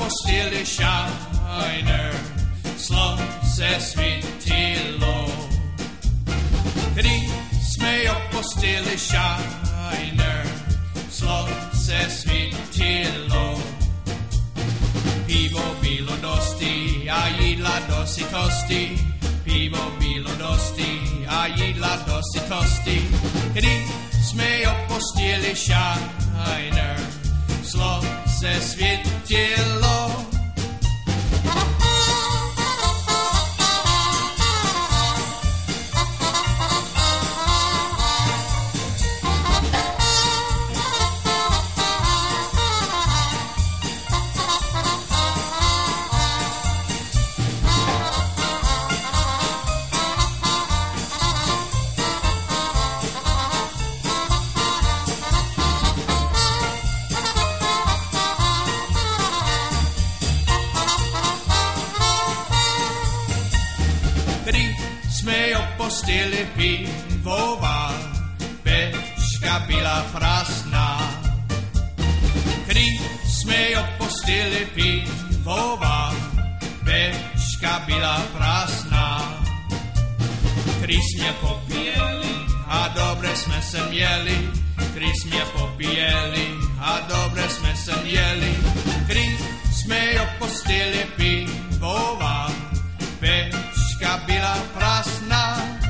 posteli shiner, slunce svitilo. Risme upp posteli shiner, slunce svitilo. Pivo bilo dosti, a jidla dosi tosti. Pivo bilo dosti, a jidla dosi tosti. Risme upp posteli shiner, slunce svitilo. Posteli pivova, pečka bila prasna. Risme posteli pivova, pečka bila prasna. Krismje popijeli, a dobre sme se mjeli. Krismje popijeli, a dobre sme se mjeli. Krisme posteli pivova, pečka bila prasna.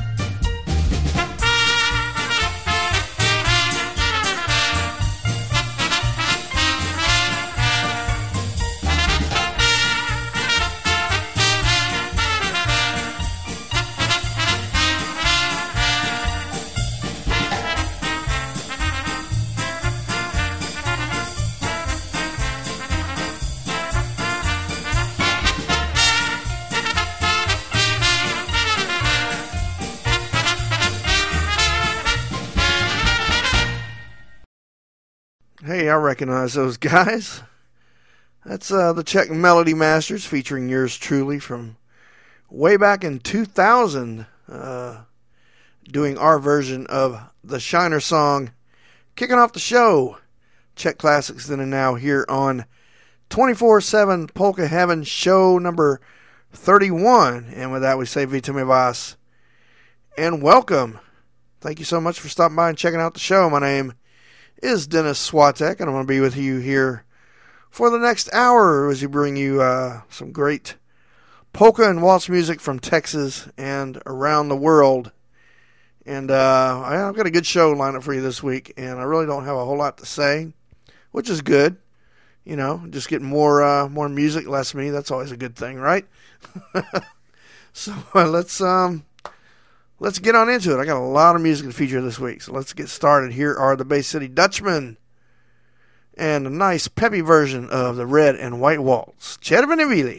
Hey, I recognize those guys. That's the Czech Melody Masters featuring yours truly from way back in 2000, doing our version of the Shiner song, kicking off the show. Czech Classics Then and Now here on 24/7 Polka Heaven, show number 31. And with that, we say Vítejme vás and welcome. Thank you so much for stopping by and checking out the show. My name is Dennis Swatek, and I'm going to be with you here for the next hour as we bring you some great polka and waltz music from Texas and around the world. And I've got a good show lined up for you this week, and I really don't have a whole lot to say, which is good. You know, just getting more music, less me. That's always a good thing, right? So let's get on into it. I got a lot of music to feature this week, so let's get started. Here are the Bay City Dutchmen and a nice peppy version of the Red and White Waltz. Červené víly.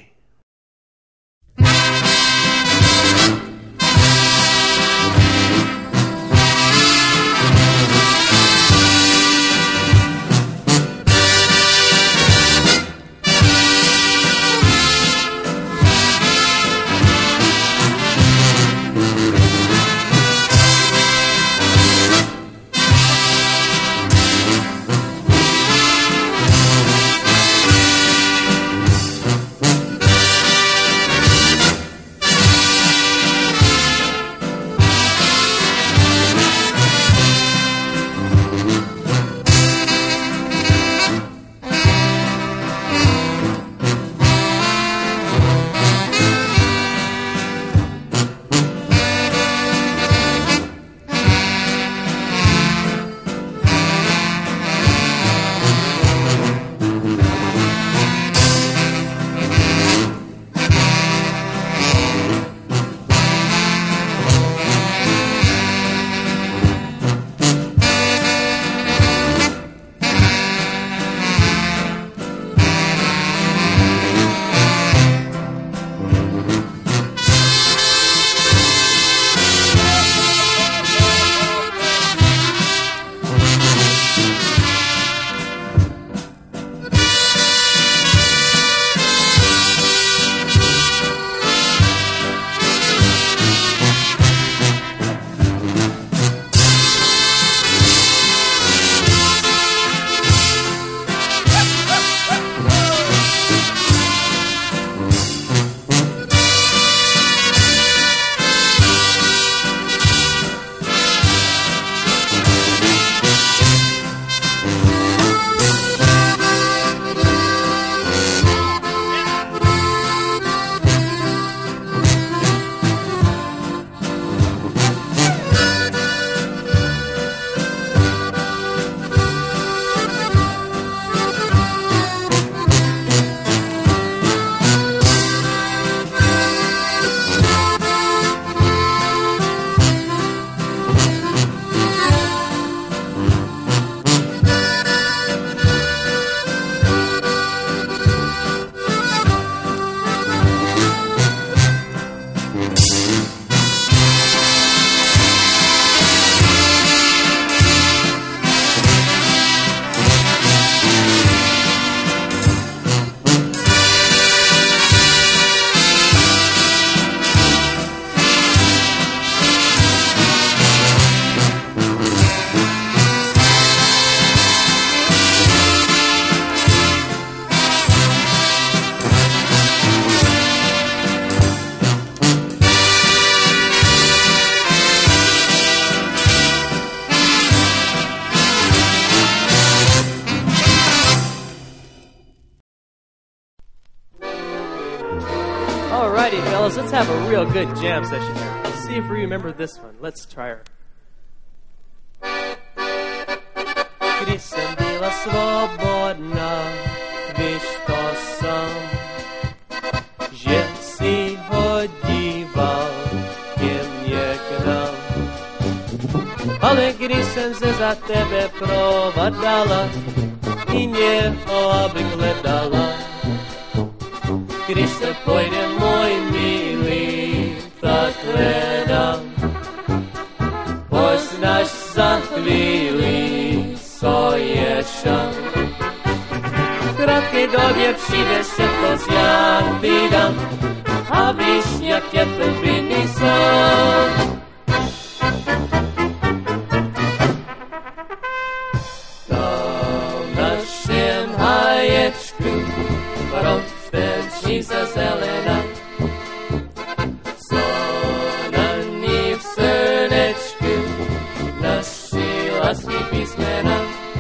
Alrighty, fellas, let's have a real good jam session here. Let's see if we remember this one. Let's try her. Když jsem byla svobodná, víš to sám, že si ho díval ke mně k nám. Ale když jsem se za tebe provadala, i něho abych hledala. Když se pojde můj milý, tak hledám. Poznáš za chvíli, co je šan. V krátké době přijdeš, že to zjad vydám. A víš, jak je to vinný sám. Na našem háječku roztenčí zelena. Co na ní v srdečku naši lásky písmena.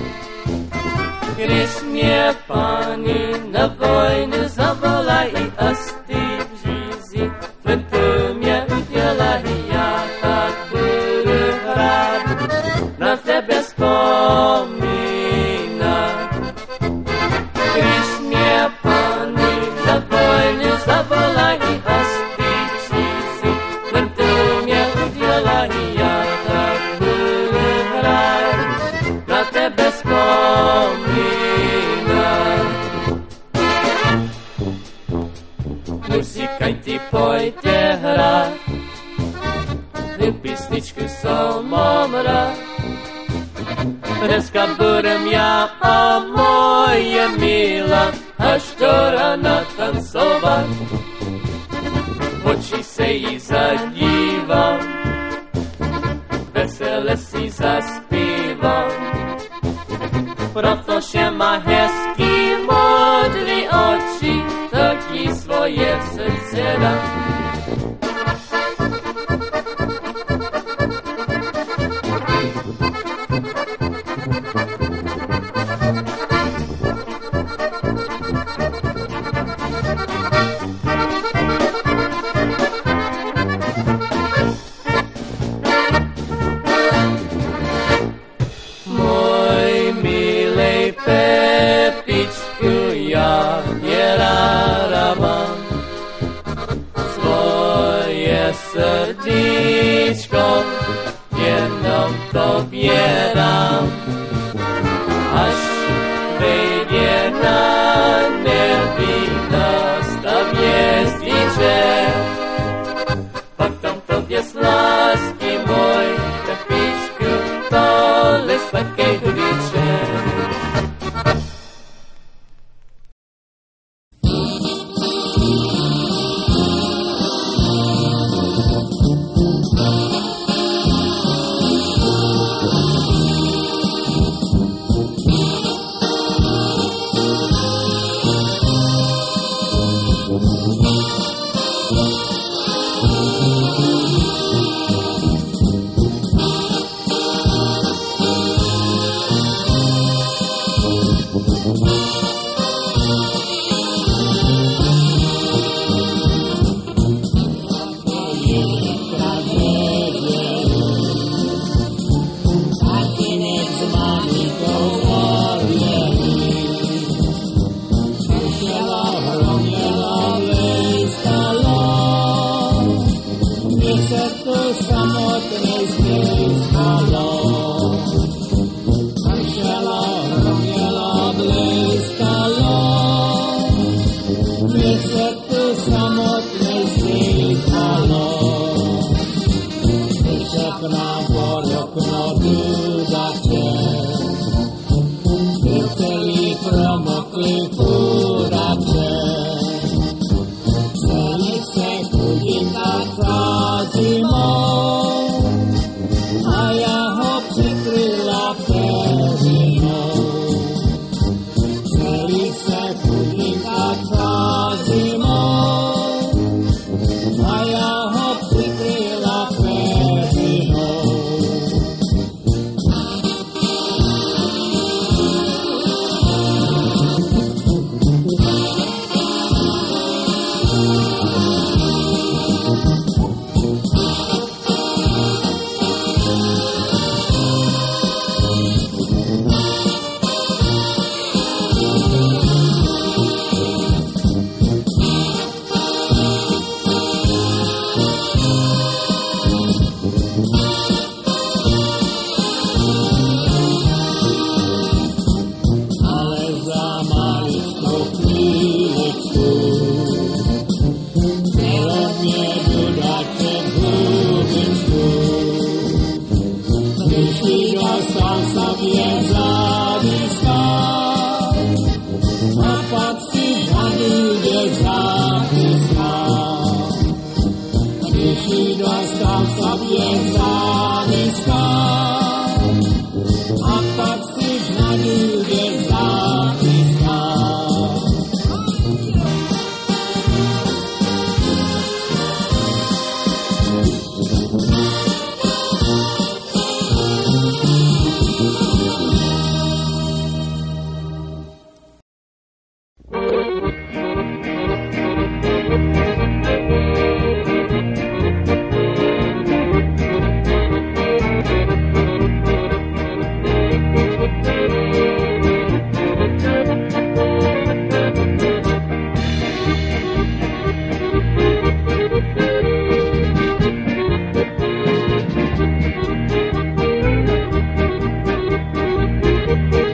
Když mě páni na vojnu zavolají a ty v řízi, to mě udělají, já tak budu hrát, na tebe vzpomínat. Když mě páni na vojnu zavolají a ty v řízi, to mě udělají, já tak budu hrát, na tebe vzpomínat. Muzikaj ti pojďte hrát, tu písničku som mám rád. Dneska budem já a moje milá až do rana tancovat. V oči se jí zadívám, vesele si zaspívám. Protože má hezký modrý oči, tak jí svoje srdce dám. Pepičku, já je ráda mám, svoje srdíčko jenom tobě dám. Až vejde na nebi nastav hvězdiček, pak tam tobě z lásky můj, Pepičku, tohle sladkej hudíček.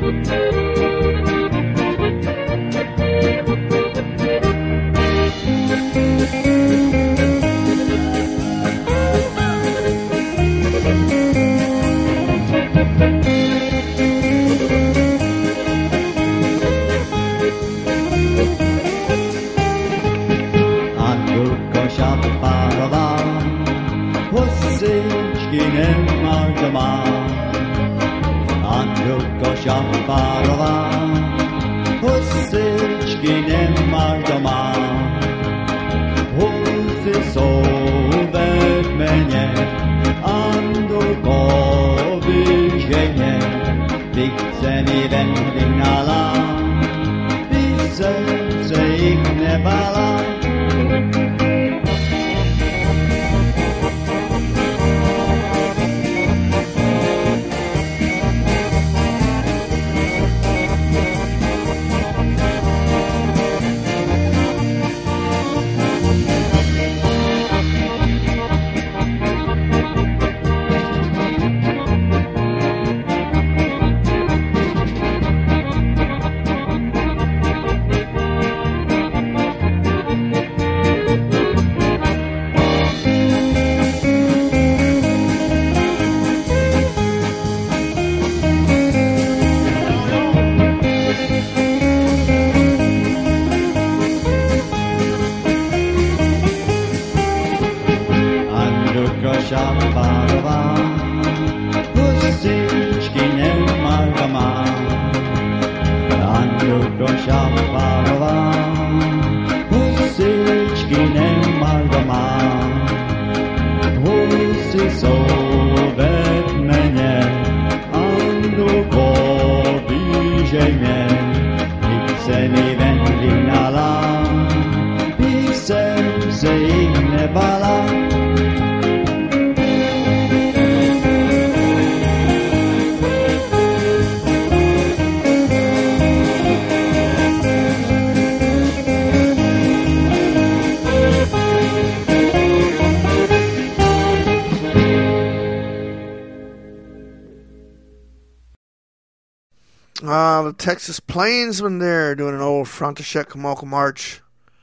The Texas Plainsmen there doing an old Frontishek Kamalka march.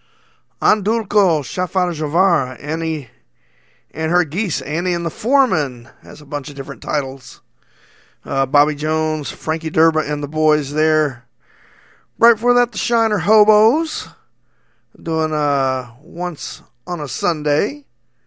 Andulko, Shafar Javar, Annie and her geese, Annie and the Foreman, has a bunch of different titles. Bobby Jones, Frankie Durba and the boys there. Right before that, the Shiner Hobos, doing Once on a Sunday.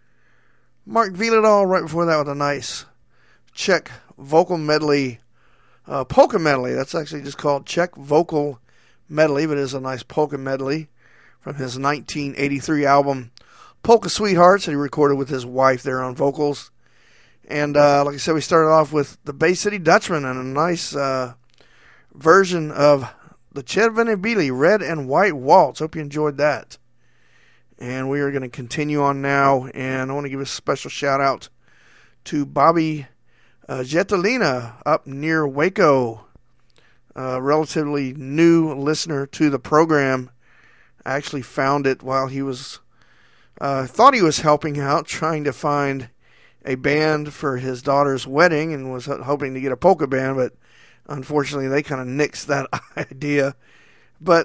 Mark Viladal right before that with a nice Czech vocal medley. Polka medley. That's actually just called Czech Vocal Medley, but it is a nice polka medley from his 1983 album Polka Sweethearts that he recorded with his wife there on vocals. And like I said, we started off with the Bay City Dutchman and a nice version of the Czervene Bili Red and White Waltz. Hope you enjoyed that. And we are going to continue on now, and I want to give a special shout out to Bobby Jetelina up near Waco, relatively new listener to the program. I actually found it while he was, thought he was helping out, trying to find a band for his daughter's wedding and was hoping to get a polka band, but unfortunately they kind of nixed that idea. But,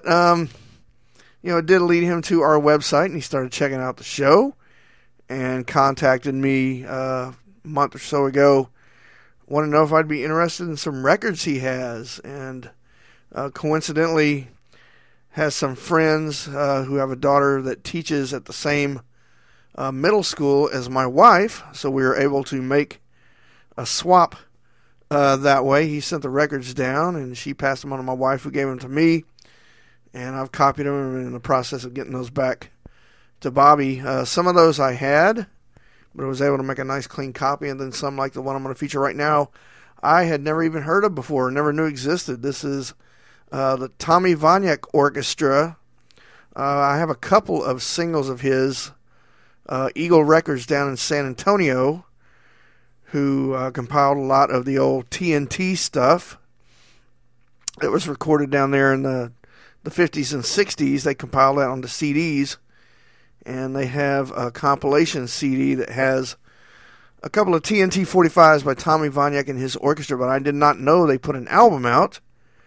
it did lead him to our website, and he started checking out the show and contacted me a month or so ago. Want to know if I'd be interested in some records he has, and coincidentally has some friends who have a daughter that teaches at the same middle school as my wife, so we were able to make a swap that way. He sent the records down, and she passed them on to my wife, who gave them to me, and I've copied them and I'm in the process of getting those back to Bobby. Some of those I had, but I was able to make a nice clean copy, and then some like the one I'm going to feature right now I had never even heard of before, never knew existed. This is the Tommy Vaniak Orchestra. I have a couple of singles of his, Eagle Records down in San Antonio, who compiled a lot of the old TNT stuff that was recorded down there in the 50s and 60s. They compiled that onto CDs. And they have a compilation CD that has a couple of TNT 45s by Tommy Vaniak and his orchestra, but I did not know they put an album out.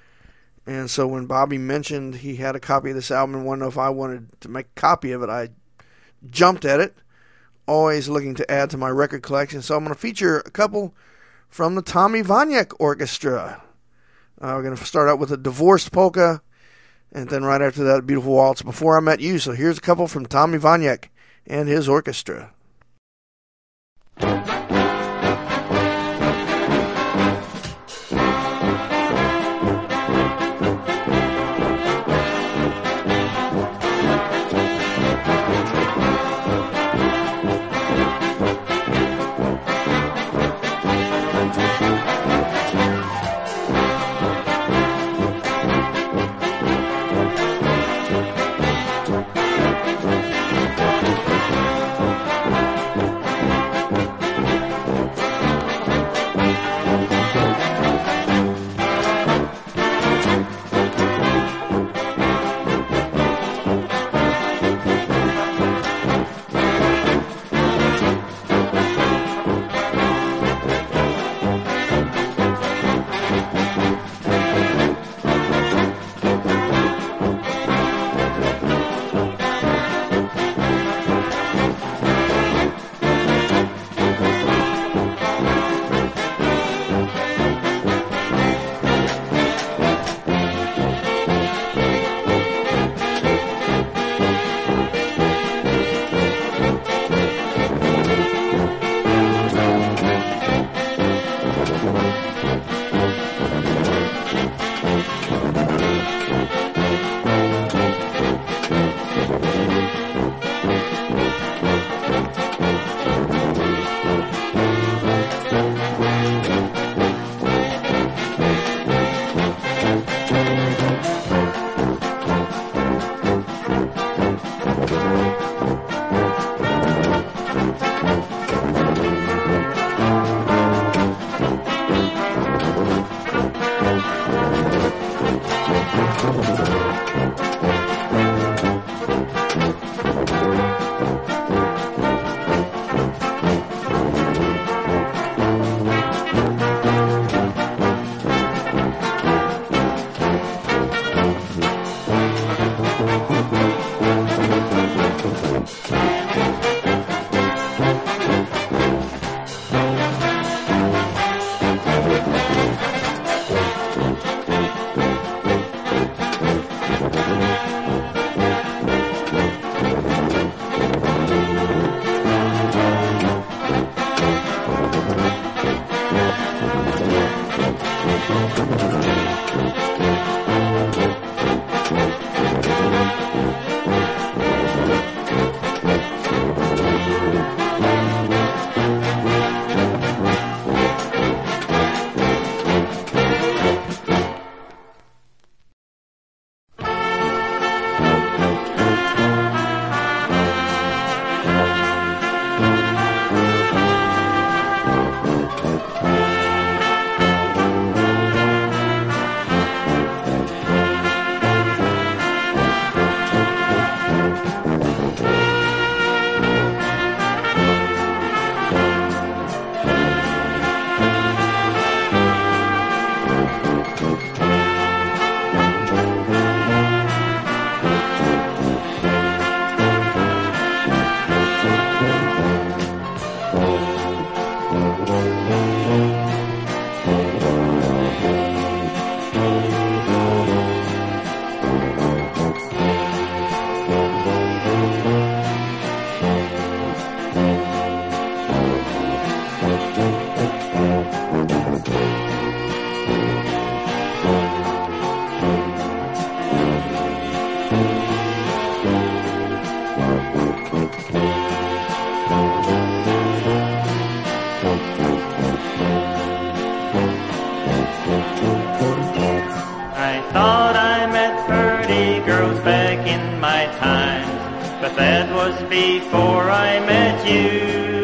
And so when Bobby mentioned he had a copy of this album and wanted to know if I wanted to make a copy of it, I jumped at it, always looking to add to my record collection. So I'm going to feature a couple from the Tommy Vaniak Orchestra. We're going to start out with a Divorced Polka, and then right after that, a beautiful waltz, Before I Met You. So here's a couple from Tommy Vaniak and his orchestra. Before I met you,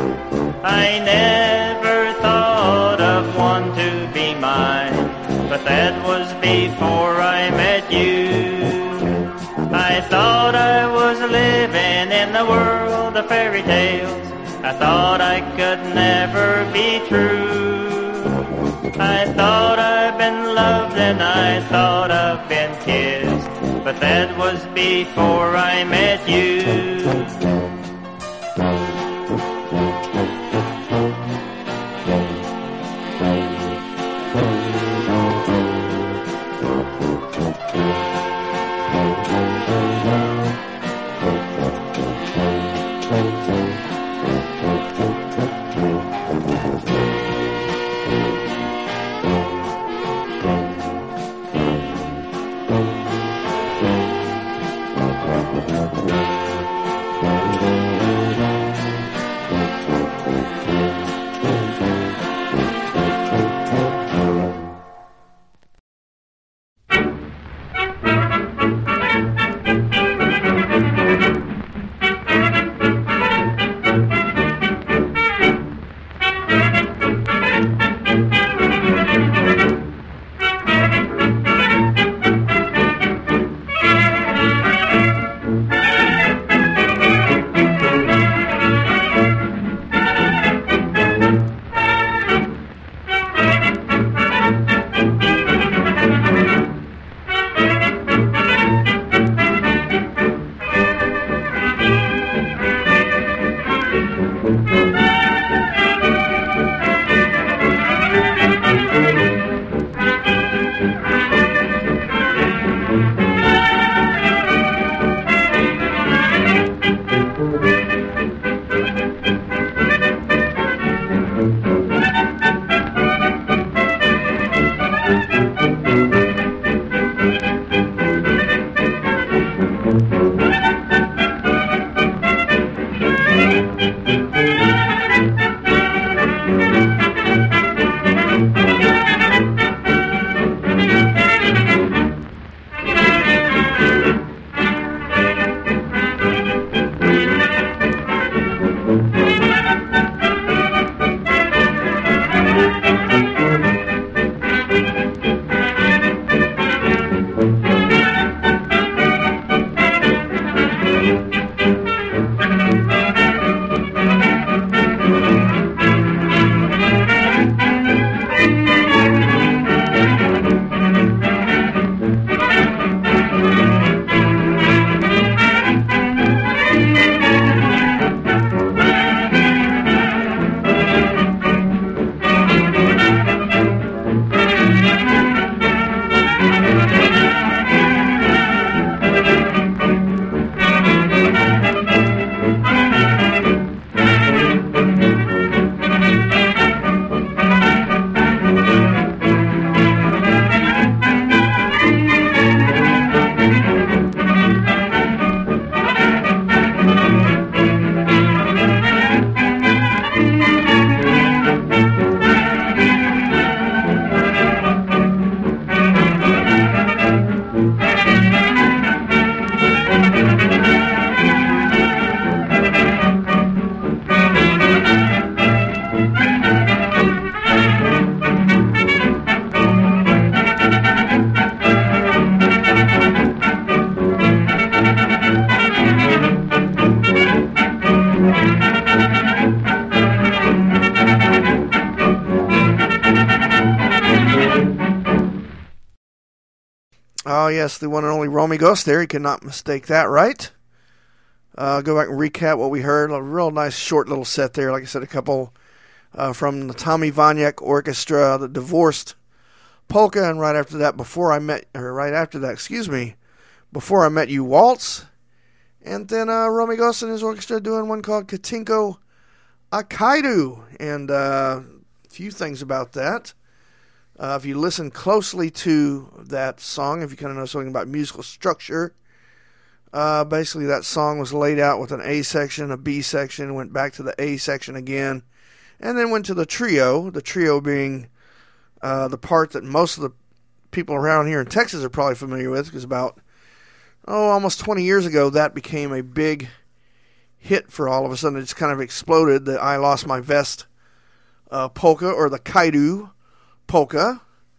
I never thought of one to be mine, but that was before I met you. I thought I was living in the world of fairy tales. I thought I could never be true. I thought I'd been loved and I thought I've been kissed, but that was before I met you. Oh, yes, the one and only Romy Ghost there. You cannot mistake that, right? Go back and recap what we heard. A real nice short little set there. Like I said, a couple from the Tommy Vaniak Orchestra, the Divorced Polka, and right after that, Before I Met You Waltz. And then Romy Ghost and his orchestra doing one called Katinko Akaidu. And a few things about that. If you listen closely to that song, if you kind of know something about musical structure, basically that song was laid out with an A section, a B section, went back to the A section again, and then went to the trio being the part that most of the people around here in Texas are probably familiar with, because about, almost 20 years ago, that became a big hit for all of a sudden. It just kind of exploded, the I Lost My Vest polka, or the Kaidu polka.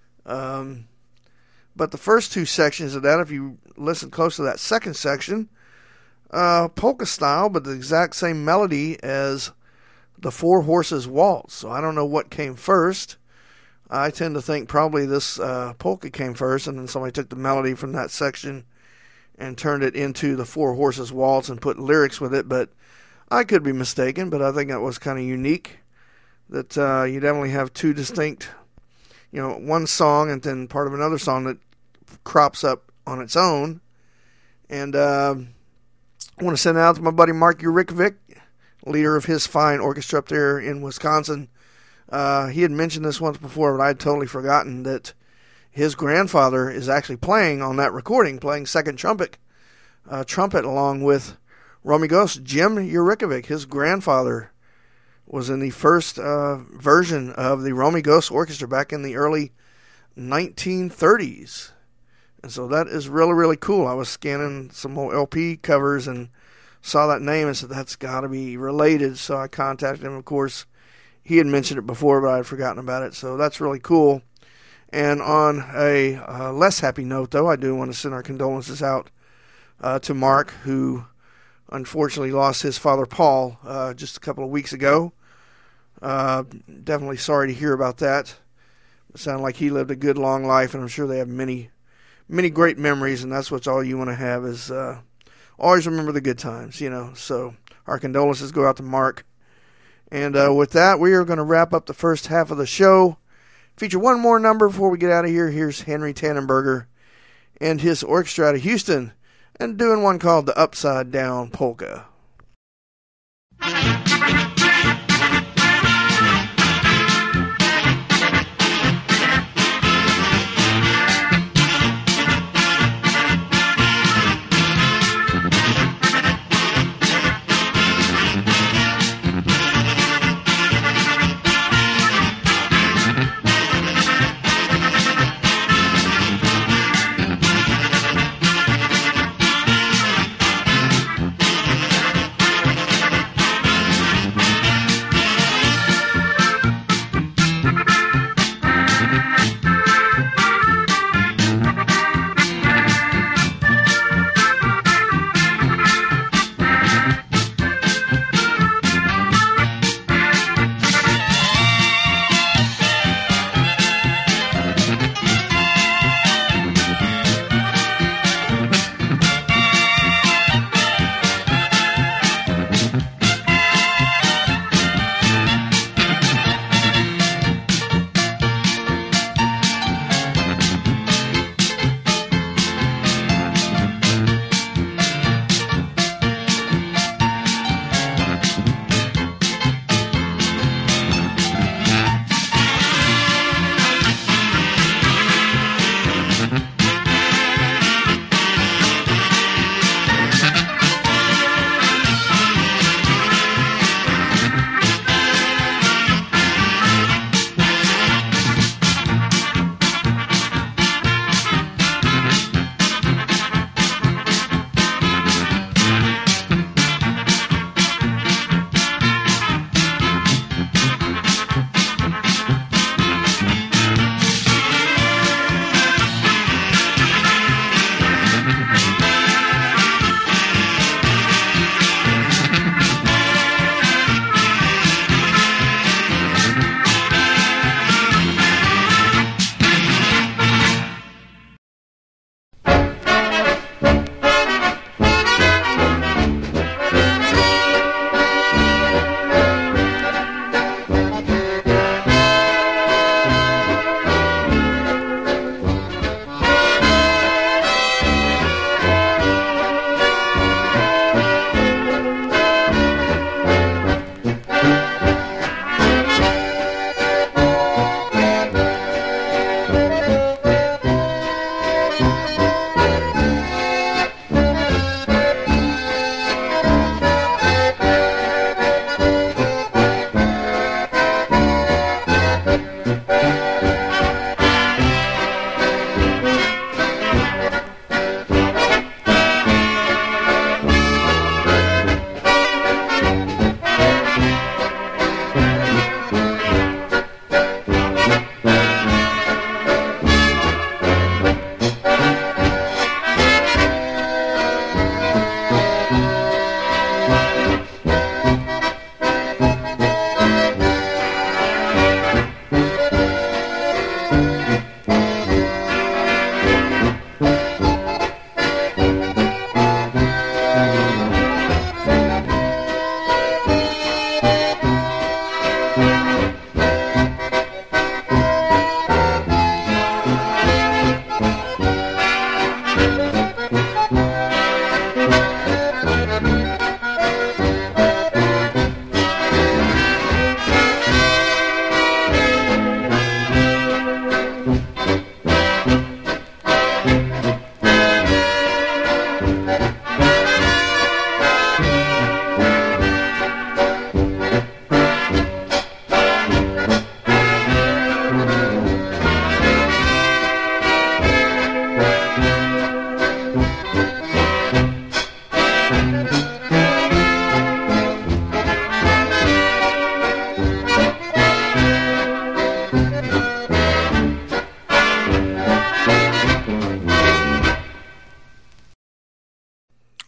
But the first two sections of that, if you listen close to that second section, polka style, but the exact same melody as the Four Horses Waltz. So I don't know what came first. I tend to think probably this polka came first, and then somebody took the melody from that section and turned it into the Four Horses Waltz and put lyrics with it, but I could be mistaken, but I think that was kind of unique, that you definitely have two distinct, one song and then part of another song that crops up on its own. And I want to send it out to my buddy Mark Urikovic, leader of his fine orchestra up there in Wisconsin. He had mentioned this once before, but I had totally forgotten that his grandfather is actually playing on that recording, playing second trumpet along with Romy Ghost. Jim Urikovic, his grandfather, was in the first version of the Romy Ghost Orchestra back in the early 1930s. And so that is really, really cool. I was scanning some old LP covers and saw that name and said, that's got to be related. So I contacted him. Of course, he had mentioned it before, but I had forgotten about it. So that's really cool. And on a less happy note, though, I do want to send our condolences out to Mark, who unfortunately lost his father, Paul, just a couple of weeks ago. Definitely sorry to hear about that. It sounded like he lived a good, long life, and I'm sure they have many, many great memories, and that's what's all you want to have is always remember the good times, So our condolences go out to Mark. And with that, we are going to wrap up the first half of the show. Feature one more number before we get out of here. Here's Henry Tannenberger and his orchestra out of Houston, and doing one called the Upside Down Polka.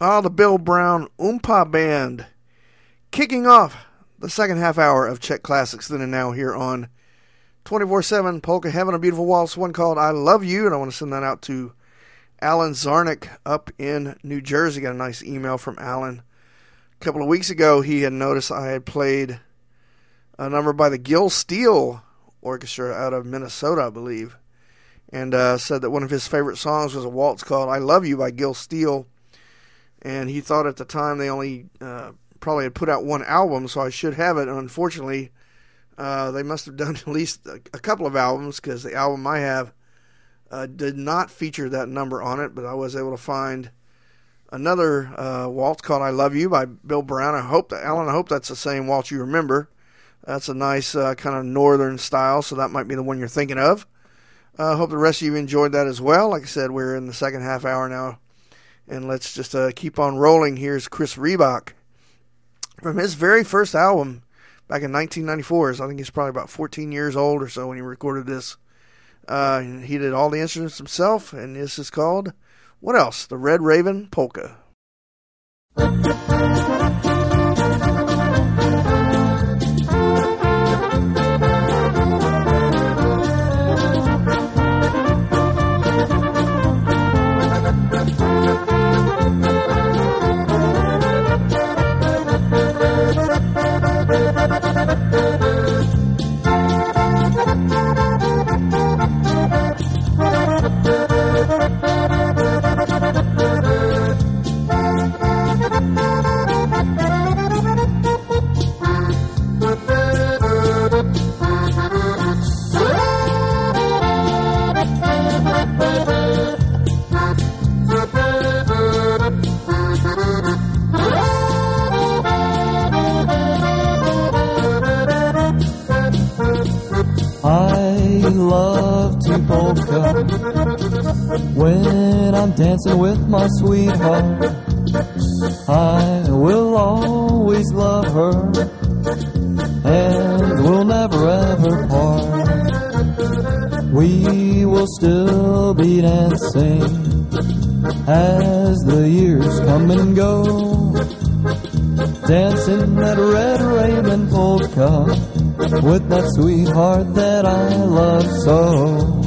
The Bill Brown Oompa Band, kicking off the second half hour of Czech Classics Then and Now here on 24/7 Polka Heaven. A beautiful waltz, one called I Love You, and I want to send that out to Alan Zarnick up in New Jersey. Got a nice email from Alan. A couple of weeks ago, he had noticed I had played a number by the Gil Steele Orchestra out of Minnesota, I believe, and said that one of his favorite songs was a waltz called I Love You by Gil Steele. And he thought at the time they only probably had put out one album, so I should have it. And unfortunately, they must have done at least a couple of albums, because the album I have did not feature that number on it. But I was able to find another waltz called I Love You by Bill Brown. Alan, I hope that's the same waltz you remember. That's a nice kind of northern style, so that might be the one you're thinking of. I hope the rest of you enjoyed that as well. Like I said, we're in the second half hour now. And let's just keep on rolling. Here's Chris Reebok from his very first album back in 1994. I think he's probably about 14 years old or so when he recorded this. He did all the instruments himself, and this is called, what else? The Red Raven Polka. When I'm dancing with my sweetheart, I will always love her, and we'll never ever part. We will still be dancing as the years come and go, dancing that Red Raven polka with that sweetheart that I love so.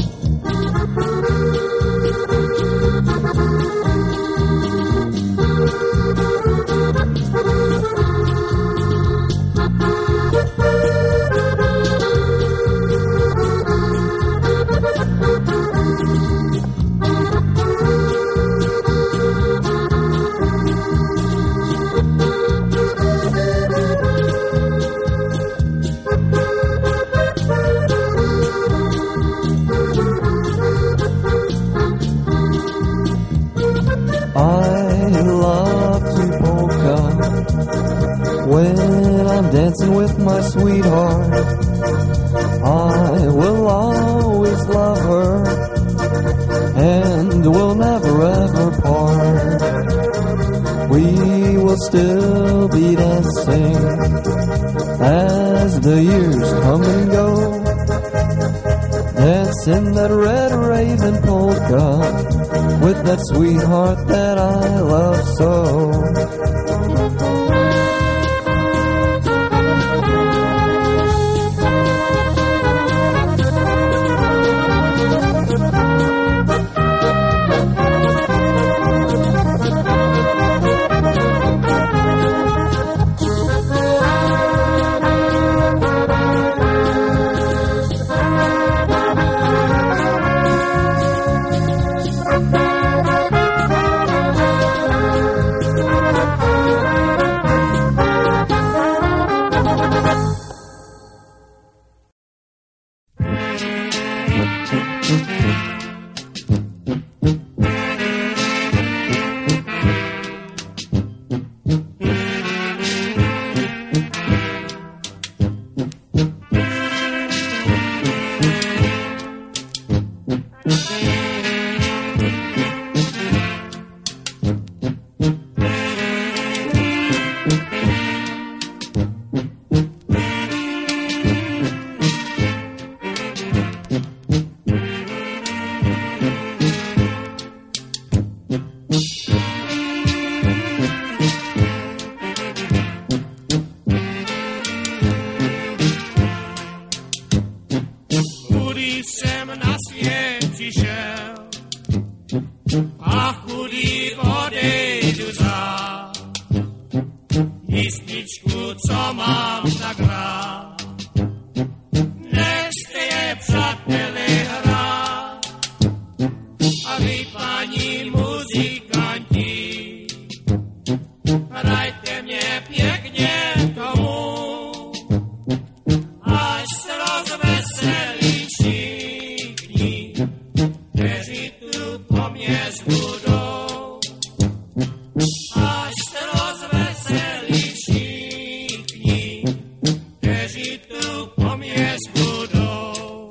Dancing with my sweetheart, I will always love her, and we'll never ever part. We will still be dancing as the years come and go, dancing that Red Raven polka with that sweetheart that I love so. a chudí odejdu za ističku, co mám tak rád. Nechte je, přáteli, hrát a vy, páni muzikanti, hrajte mě pěkně tomu, až se rozveselí všichni, kteří tu po mně zbudou. Až se rozveselí všichni, kteří tu po mně zbudou.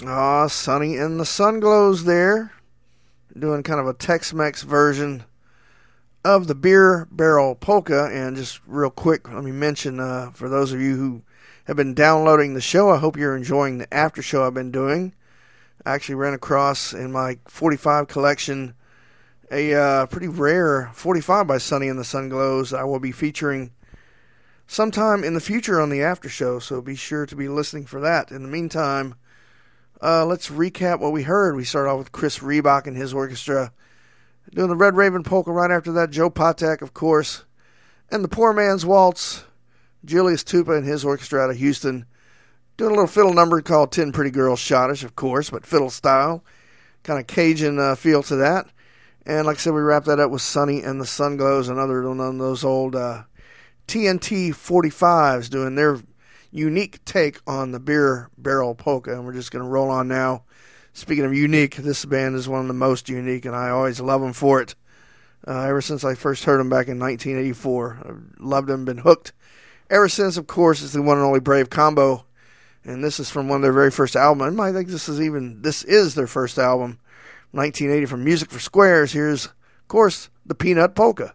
Sonny and the Sunglows there. Doing kind of a Tex-Mex version of the Beer Barrel Polka. And just real quick, let me mention, for those of you who have been downloading the show, I hope you're enjoying the after show I've been doing. I actually ran across in my 45 collection a pretty rare 45 by Sonny and the Sunglows I will be featuring sometime in the future on the after show, so be sure to be listening for that. In the meantime, let's recap what we heard. We started off with Chris Reebok and his orchestra doing the Red Raven Polka. Right after that, Joe Patek, of course, and the Poor Man's Waltz, Julius Tupa and his orchestra out of Houston, doing a little fiddle number called 10 Pretty Girls Schottish, of course, but fiddle style, kind of Cajun feel to that. And like I said, we wrapped that up with Sonny and the Sunglows, another one of those old TNT 45s doing their unique take on the Beer Barrel Polka. And we're just going to roll on now. Speaking of unique, this band is one of the most unique, and I always love them for it. Ever since I first heard them back in 1984. I've loved them, been hooked. Ever since, of course, it's the one and only Brave Combo. And this is from one of their very first albums. I think this is their first album, 1980, from Music for Squares. Here's, of course, the Peanut Polka.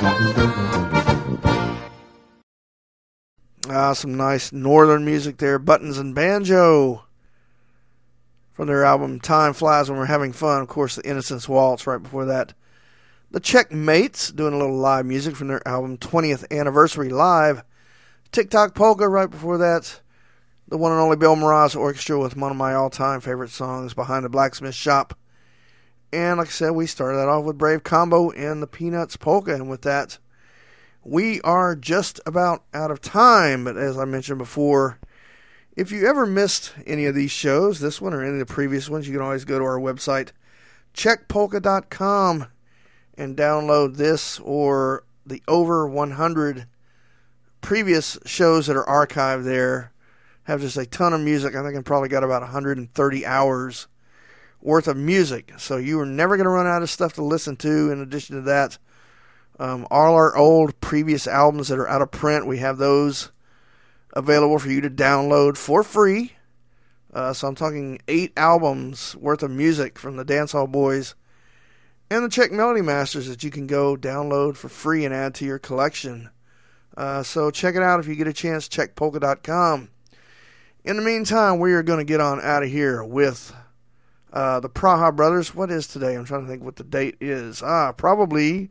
Some nice northern music there. Buttons and Banjo from their album Time Flies When We're Having Fun. Of course, the Innocence Waltz right before that. The Checkmates doing a little live music from their album 20th Anniversary Live. TikTok Polka right before that. The one and only Bill Mraz Orchestra with one of my all-time favorite songs, Behind the Blacksmith Shop. And like I said, we started that off with Brave Combo and the Peanuts Polka. And with that, we are just about out of time, but as I mentioned before, if you ever missed any of these shows, this one or any of the previous ones, you can always go to our website, checkpolka.com, and download this or the over 100 previous shows that are archived there. Have just a ton of music. I think I've probably got about 130 hours worth of music, so you are never going to run out of stuff to listen to. In addition to that, all our old previous albums that are out of print, we have those available for you to download for free. So I'm talking 8 albums worth of music from the Dancehall Boys and the Czech Melody Masters that you can go download for free and add to your collection. So check it out if you get a chance, checkpolka.com. In the meantime, we are going to get on out of here with the Praha Brothers. What is today? I'm trying to think what the date is. Probably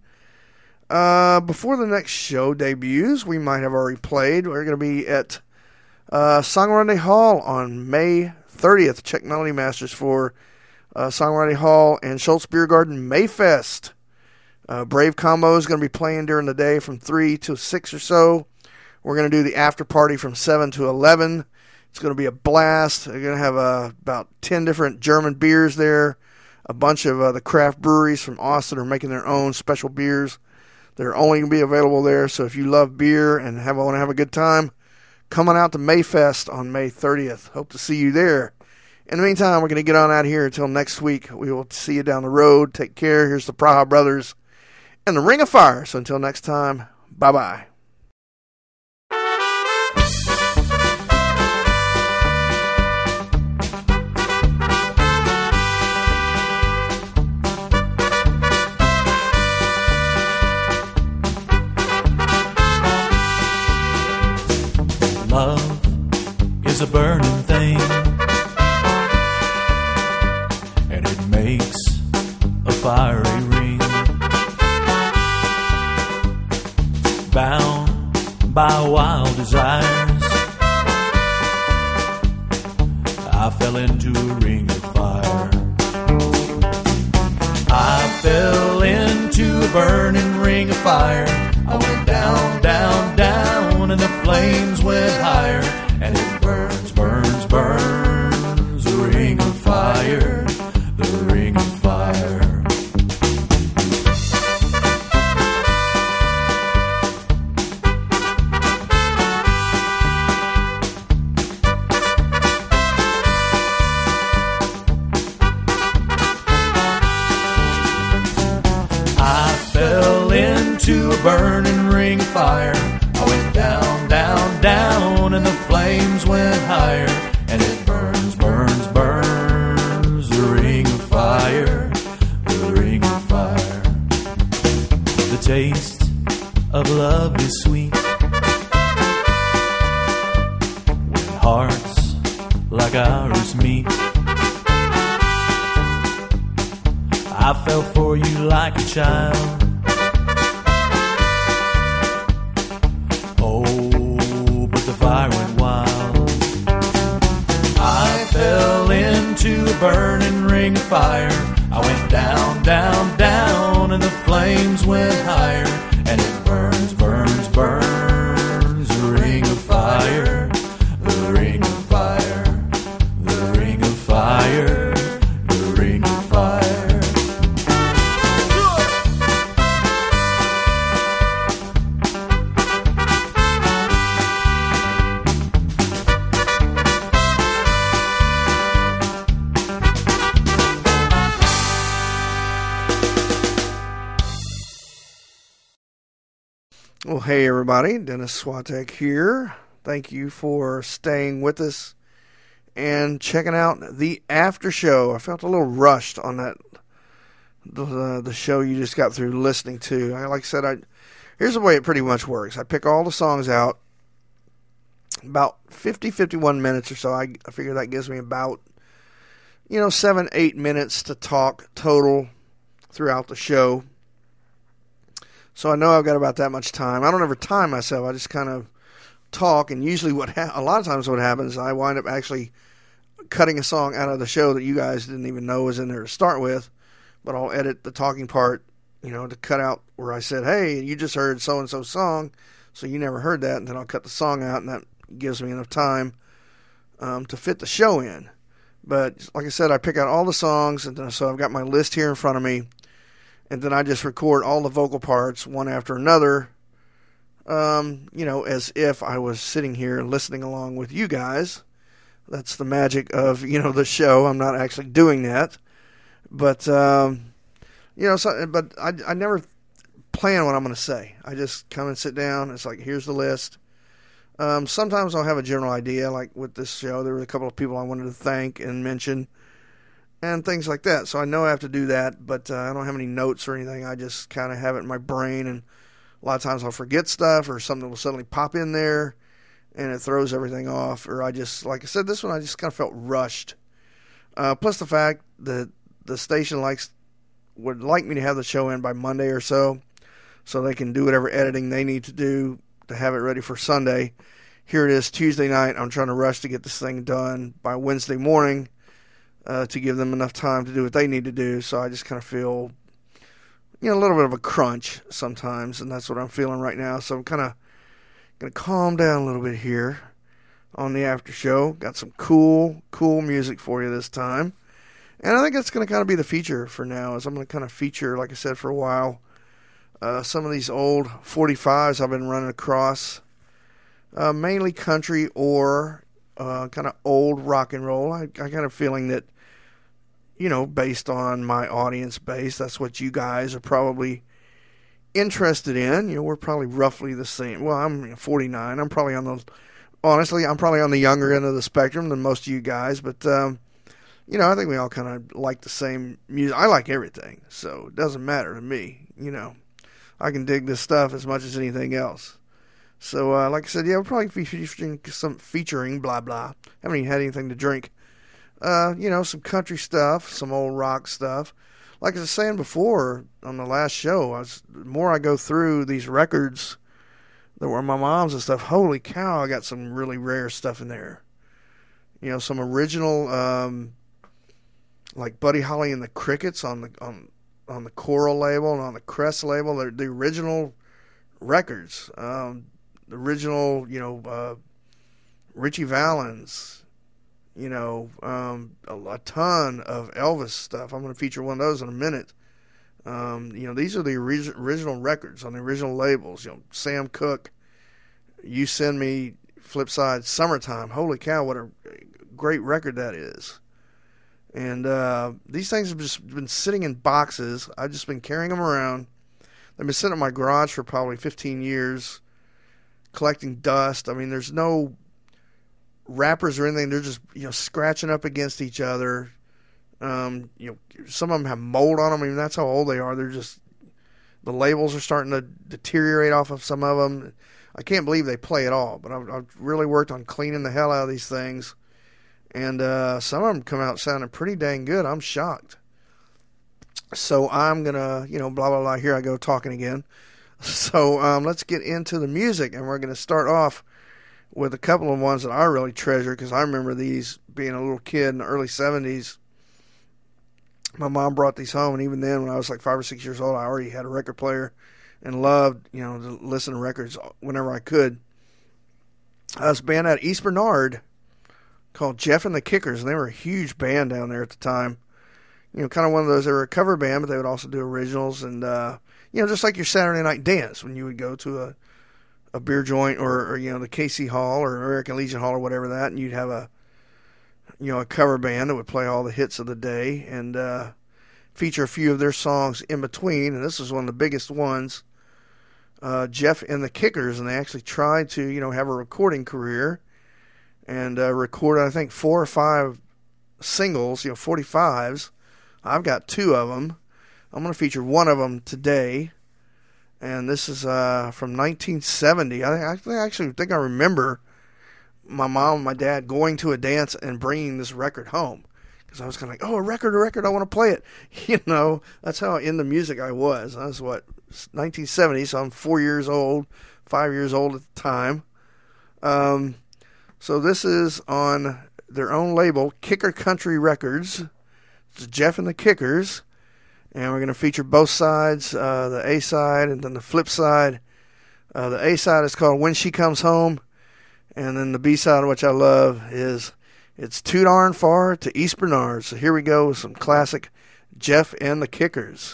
before the next show debuts. We might have already played. We're going to be at Songwriting Hall on May 30th. Czech Melody Masters for Songwriting Hall and Schultz Beer Garden Mayfest. Brave Combo is going to be playing during the day from 3 to 6 or so. We're going to do the after party from 7 to 11. It's going to be a blast. They're going to have about 10 different German beers there. A bunch of the craft breweries from Austin are making their own special beers. They're only going to be available there. So if you love beer and want to have a good time, come on out to Mayfest on May 30th. Hope to see you there. In the meantime, we're going to get on out of here until next week. We will see you down the road. Take care. Here's the Praha Brothers and the Ring of Fire. So until next time, bye-bye. Love is a burning thing, and it makes a fiery ring. Bound by wild desires, I fell into a ring of fire. I fell into a burning ring of fire. I went down, down, down, and the flames went higher. And it burns, burns, burns, the ring of fire, the ring of fire. I fell into a burning ring of fire. I went down, down, down, and the flames went higher. And it burns, burns, burns, the ring of fire, the ring of fire. The taste of love is sweet when hearts like ours meet. I fell for you like a child. Fire went wild. I fell into a burning ring of fire. I went down, down, down, and the flames went higher. And it burns, burns, burns, the ring of fire, the ring of fire, the ring of fire, the ring of fire. Well, hey everybody, Dennis Swatek here. Thank you for staying with us and checking out the after show. I felt a little rushed on that, the show you just got through listening to. Like I said, here's the way it pretty much works. I pick all the songs out, about 51 minutes or so. I figure that gives me about, 7-8 minutes to talk total throughout the show. So I know I've got about that much time. I don't ever time myself. I just kind of talk, and usually a lot of times what happens is I wind up actually cutting a song out of the show that you guys didn't even know was in there to start with, but I'll edit the talking part, to cut out where I said, hey, you just heard so-and-so song, so you never heard that, and then I'll cut the song out, and that gives me enough time to fit the show in. But like I said, I pick out all the songs, and so I've got my list here in front of me, and then I just record all the vocal parts one after another, as if I was sitting here listening along with you guys. That's the magic of, the show. I'm not actually doing that. But, but I never plan what I'm going to say. I just come and sit down. It's like, here's the list. Sometimes I'll have a general idea, like with this show. There were a couple of people I wanted to thank and mention and things like that. So I know I have to do that, but I don't have any notes or anything. I just kind of have it in my brain, and a lot of times I'll forget stuff, or something will suddenly pop in there and it throws everything off. Or I just, like I said, this one I just kind of felt rushed. Plus the fact that the station would like me to have the show in by Monday or so they can do whatever editing they need to do to have it ready for Sunday. Here it is, Tuesday night. I'm trying to rush to get this thing done by Wednesday morning to give them enough time to do what they need to do. So I just kind of feel, a little bit of a crunch sometimes, and that's what I'm feeling right now. So I'm kind of going to calm down a little bit here on the after show. Got some cool music for you this time. And I think that's going to kind of be the feature for now, is I'm going to kind of feature, like I said, for a while, some of these old 45s I've been running across, mainly country or kind of old rock and roll. I got a feeling that, based on my audience base, that's what you guys are probably interested in. We're probably roughly the same. Well, I'm 49. I'm probably on the younger end of the spectrum than most of you guys, but I think we all kind of like the same music. I like everything, so it doesn't matter to me. I can dig this stuff as much as anything else. So, like I said, we'll probably be featuring blah blah. Haven't even had anything to drink. Some country stuff, some old rock stuff. Like I was saying before on the last show, the more I go through these records that were my mom's and stuff, holy cow, I got some really rare stuff in there. Some original, like Buddy Holly and the Crickets on the Coral label and on the Crest label. They're the original records. The original, Richie Valens, a ton of Elvis stuff. I'm going to feature one of those in a minute. These are the original records on the original labels. Sam Cooke, You Send Me, Flipside, Summertime. Holy cow, what a great record that is. And these things have just been sitting in boxes. I've just been carrying them around. They've been sitting in my garage for probably 15 years, collecting dust. I mean, there's no wrappers or anything. They're just, scratching up against each other. Some of them have mold on them. I mean, that's how old they are. They're just, the labels are starting to deteriorate off of some of them. I can't believe they play at all, but I've really worked on cleaning the hell out of these things. And some of them come out sounding pretty dang good. I'm shocked. So I'm going to, blah, blah, blah. Here I go talking again. So let's get into the music. And we're going to start off with a couple of ones that I really treasure, because I remember these being a little kid in the early 70s. My mom brought these home, and even then, when I was like 5 or 6 years old, I already had a record player and loved, to listen to records whenever I could. I was a band out of East Bernard called Jeff and the Kickers, and they were a huge band down there at the time. Kind of one of those, they were a cover band, but they would also do originals, and, just like your Saturday night dance, when you would go to a beer joint or the KC Hall or American Legion Hall or whatever that, and you'd have a cover band that would play all the hits of the day and feature a few of their songs in between, and this was one of the biggest ones, Jeff and the Kickers, and they actually tried to, have a recording career and recorded, I think, 4 or 5 singles, 45s. I've got 2 of them. I'm going to feature one of them today, And this is from 1970. I actually think I remember my mom and my dad going to a dance and bringing this record home. Because I was kind of like, oh, a record, I want to play it. You know, that's how into music I was. I was, 1970, so I'm 5 years old at the time. So this is on their own label, Kicker Country Records. It's Jeff and the Kickers. And we're going to feature both sides, the A side and then the flip side. The A side is called When She Comes Home. And then the B side, which I love, is It's Too Darn Far to East Bernard. So here we go with some classic Jeff and the Kickers.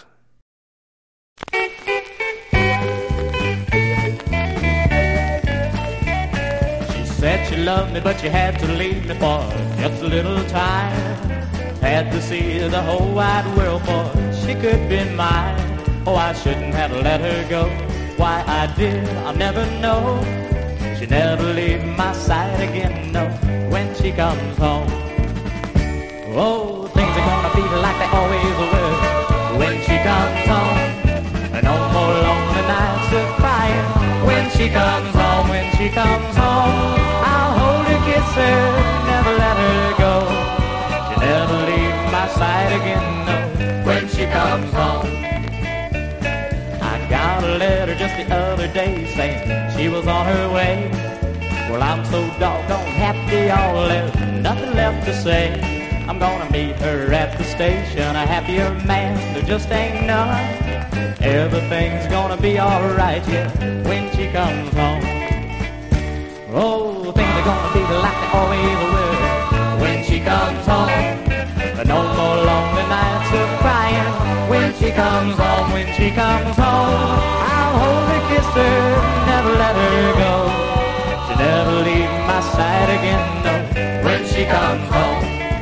She said she loved me, but she had to leave me for just a little time. Had to see the whole wide world for she could be mine. Oh, I shouldn't have let her go. Why I did, I'll never know. She never leave my side again, no, when she comes home. Oh, things are gonna be like they always were when she comes home. No more lonely nights of crying when she comes home. When she comes home, I'll hold her, kiss her, never let her go. She'll never leave my side again, no, when she comes home. I got a letter just the other day saying she was on her way. Well, I'm so doggone happy, y'all, there's nothing left to say. I'm gonna meet her at the station, a happier man, there just ain't none. Everything's gonna be alright, yeah, when she comes home. Oh, things are gonna be like they always were when she comes home. No more lonely nights of crying when she comes home. When she comes home, I'll hold her, kiss her, never let her go. She'll never leave my side again, no, when she comes home.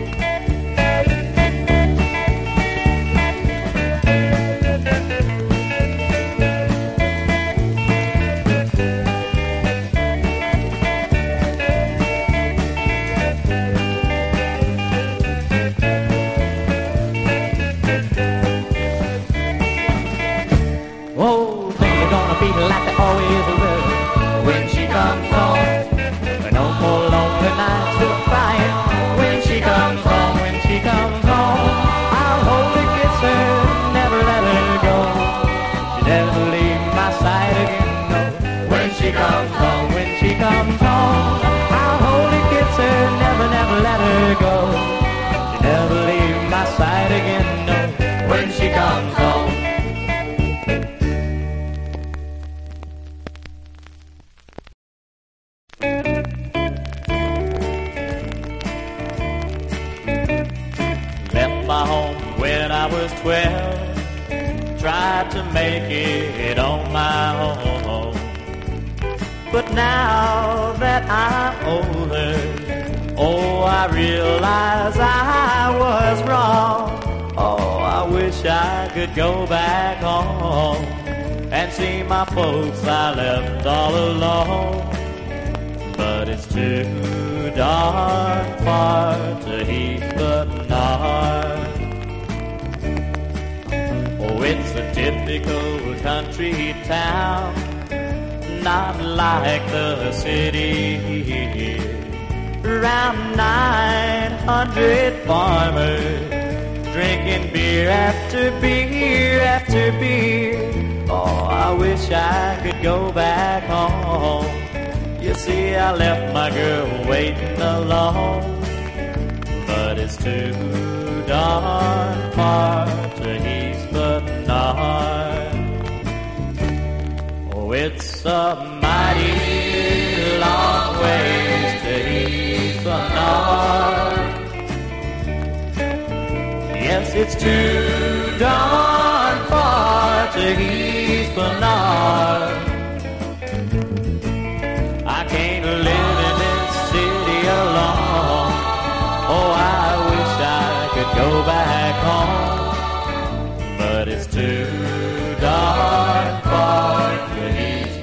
Like they always were when she comes home. No more lonely nights of crying when she comes home. When she comes home, I'll hold her, kiss her, never let her go. She'll never leave my side again, no, when she comes home. When she comes home, I'll hold her, kiss her, never, never let her go. She'll never leave my side again, no, when she comes home. Left my home when I was 12, tried to make it on my own. But now that I'm older, oh, I realize I was wrong. Oh, I wish I could go back home and see my folks I left all alone. But it's too darn far to East Bernard. Oh, it's a typical country town, not like the city. Around 900 farmers drinking beer after beer after beer. Oh, I wish I could go back home. You see, I left my girl waiting alone, but it's too darn far to East Bernard. Oh, it's a mighty long ways to East Bernard. Yes, it's too darn far to East Bernard. I can't live in this city alone. Oh, I wish I could go back home, but it's too darn far to East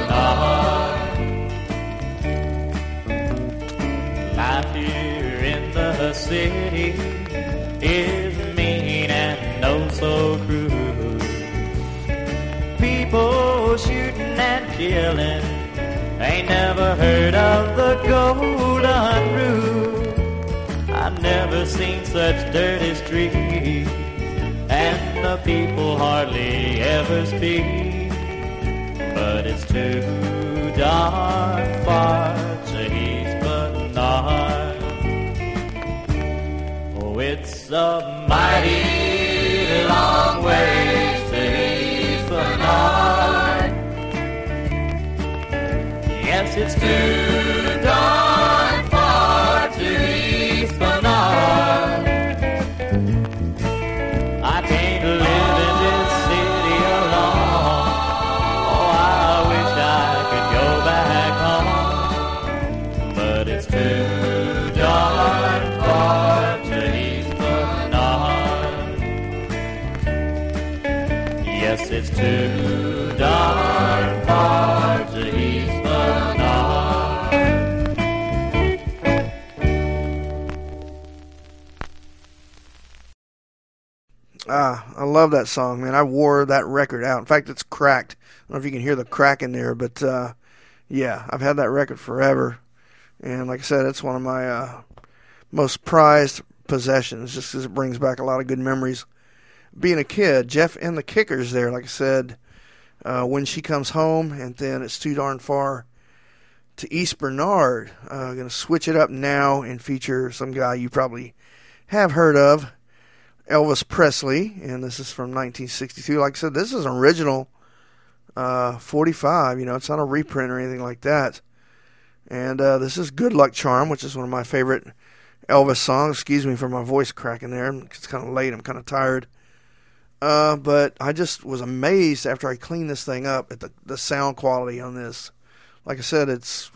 Bernard. Life here in the city is mean and oh so cruel. People shooting and killing. Ain't never heard of the Golden Rule. I've never seen such dirty streets, and the people hardly ever speak. But it's too darn far to East Bernard. Oh, it's a mighty long way to East Bernard. Yes, it's too darn far to East Bernard. I can't live in this city alone. Oh, I wish I could go back home. But it's too darn far to East Bernard. Yes, it's too darn far to East Bernard. I love that song, man. I wore that record out. In fact, it's cracked. I don't know if you can hear the crack in there, but yeah, I've had that record forever. And like I said, it's one of my most prized possessions, just because it brings back a lot of good memories. Being a kid, Jeff and the Kickers there, like I said, When She Comes Home, and then It's Too Darn Far to East Bernard. Going to switch it up now and feature some guy you probably have heard of, Elvis Presley, and this is from 1962. Like I said, this is an original 45. You know, it's not a reprint or anything like that. And this is Good Luck Charm, which is one of my favorite Elvis songs. Excuse me for my voice cracking there. It's kind of late. I'm kind of tired. But I just was amazed after I cleaned this thing up at the sound quality on this. Like I said, it's,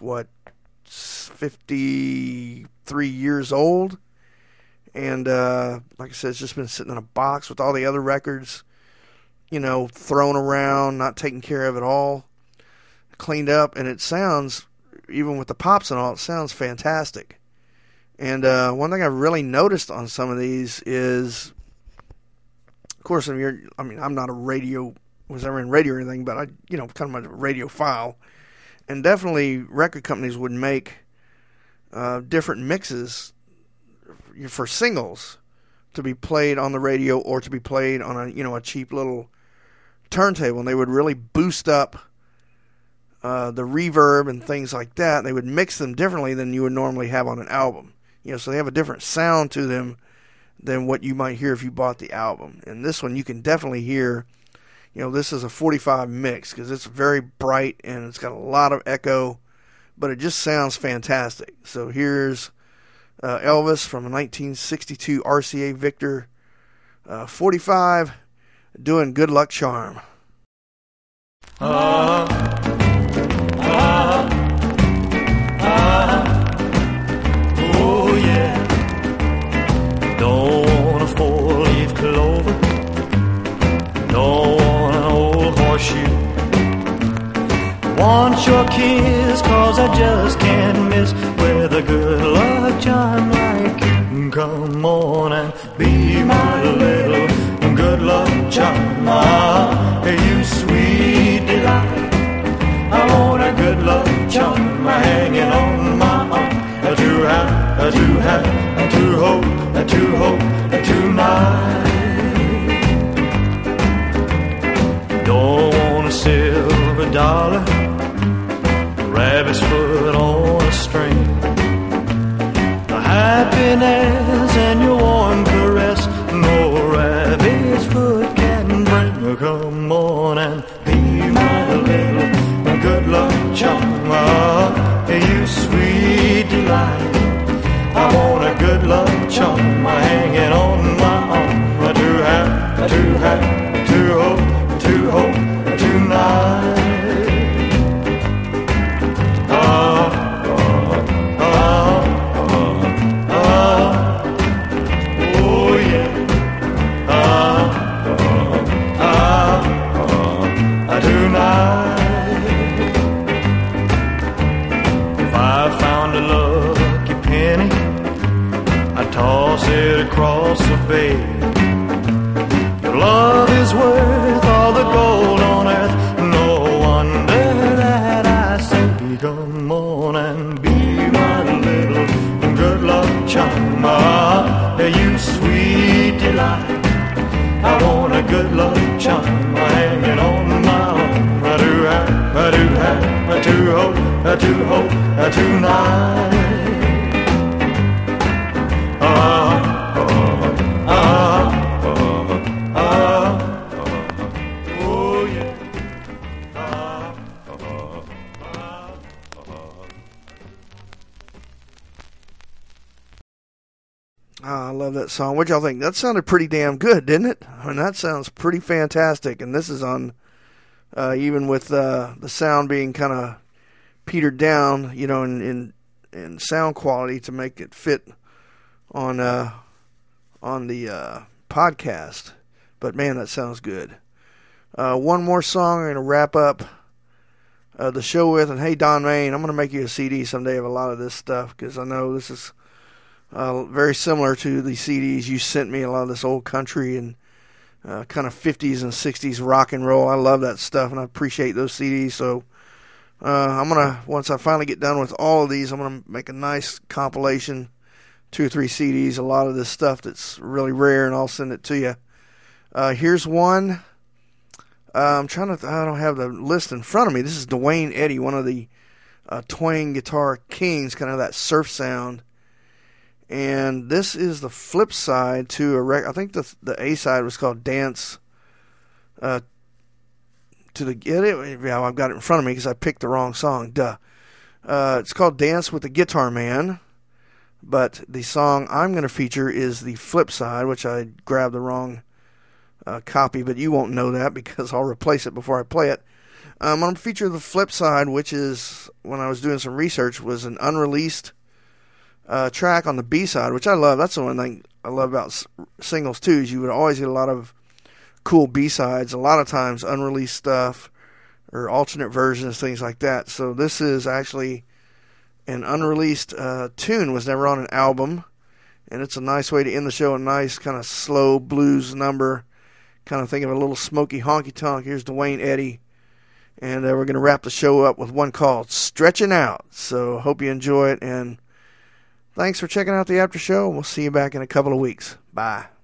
53 years old. And like I said, it's just been sitting in a box with all the other records, you know, thrown around, not taken care of at all. Cleaned up, and it sounds, even with the pops and all, it sounds fantastic. And one thing I really noticed on some of these is, of course, I'm not a radio, was ever in radio or anything, but I, kind of a radiophile. And definitely record companies would make different mixes for singles to be played on the radio or to be played on a cheap little turntable, and they would really boost up the reverb and things like that. They would mix them differently than you would normally have on an album. So they have a different sound to them than what you might hear if you bought the album. And this one you can definitely hear, this is a 45 mix because it's very bright and it's got a lot of echo, but it just sounds fantastic. So here's Elvis from a 1962 RCA Victor 45 doing Good Luck Charm. Oh yeah. Don't want a four-leaf clover, don't want an old horseshoe. Want your kiss, 'cause I just can't miss with a good luck charm like you. Come on and be my little good luck charm. You sweet delight, I want a good luck charm hanging on my arm. To hope tonight. Don't want a silver dollar, rabbit's foot on a string. The happiness and your warm caress, no rabbit's foot can bring. Come on and be my little good luck charm. You sweet delight, I want a good luck charm hanging on my arm. To hope tonight. Oh yeah. Tonight. If I found a lucky penny, I'd toss it across the bay. Your love is worth all the gold on earth, no I love that song. What y'all think? That sounded pretty damn good, didn't it? I mean, that sounds pretty fantastic. And this is on, even with the sound being kind of petered down, you know, in sound quality to make it fit on the podcast. But man, that sounds good. One more song I'm going to wrap up the show with. And hey, Don Main, I'm going to make you a CD someday of a lot of this stuff, because I know this is very similar to the CDs you sent me, a lot of this old country and kind of 50s and 60s rock and roll. I love that stuff, and I appreciate those CDs. So I'm going to, once I finally get done with all of these, I'm going to make a nice compilation, 2 or 3 CDs, a lot of this stuff that's really rare, and I'll send it to you. Here's one. I don't have the list in front of me. This is Duane Eddy, one of the twang guitar kings, kind of that surf sound. And this is the flip side to a record. I think the A side was called Dance to the... Yeah, I've got it in front of me because I picked the wrong song. Duh. It's called Dance with the Guitar Man. But the song I'm going to feature is the flip side, which I grabbed the wrong copy, but you won't know that because I'll replace it before I play it. I'm going to feature the flip side, which is, when I was doing some research, was an unreleased track on the B side, which I love. That's the one thing I love about singles too, is you would always get a lot of cool B sides, a lot of times unreleased stuff or alternate versions, things like that. So this is actually an unreleased tune, was never on an album, and it's a nice way to end the show, a nice kind of slow blues number, kind of think of a little smoky honky tonk. Here's Duane Eddy, and we're going to wrap the show up with one called Stretching Out. So hope you enjoy it, and thanks for checking out the after show. We'll see you back in a couple of weeks. Bye.